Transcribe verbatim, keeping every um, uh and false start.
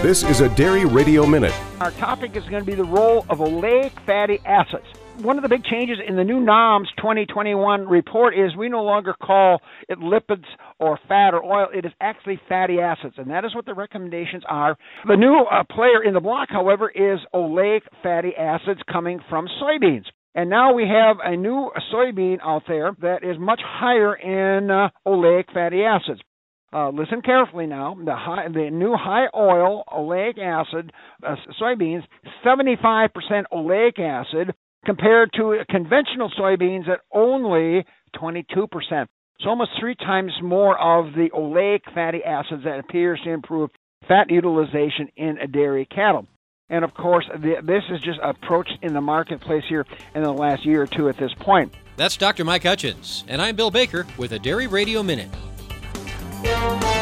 This is a Dairy Radio Minute. Our topic is going to be the role of oleic fatty acids. One of the big changes in the new NOMS twenty twenty-one report is we no longer call it lipids or fat or oil. It is actually fatty acids, and that is what the recommendations are. The new uh, player in the block, however, is oleic fatty acids coming from soybeans. And now we have a new soybean out there that is much higher in uh, oleic fatty acids. Uh, listen carefully now. The high, the new high oil oleic acid uh, soybeans, seventy-five percent oleic acid, compared to conventional soybeans at only twenty-two percent. So almost three times more of the oleic fatty acids that appears to improve fat utilization in dairy cattle. And of course, the, this is just approached in the marketplace here in the last year or two at this point. That's Doctor Mike Hutchins, and I'm Bill Baker with a Dairy Radio Minute.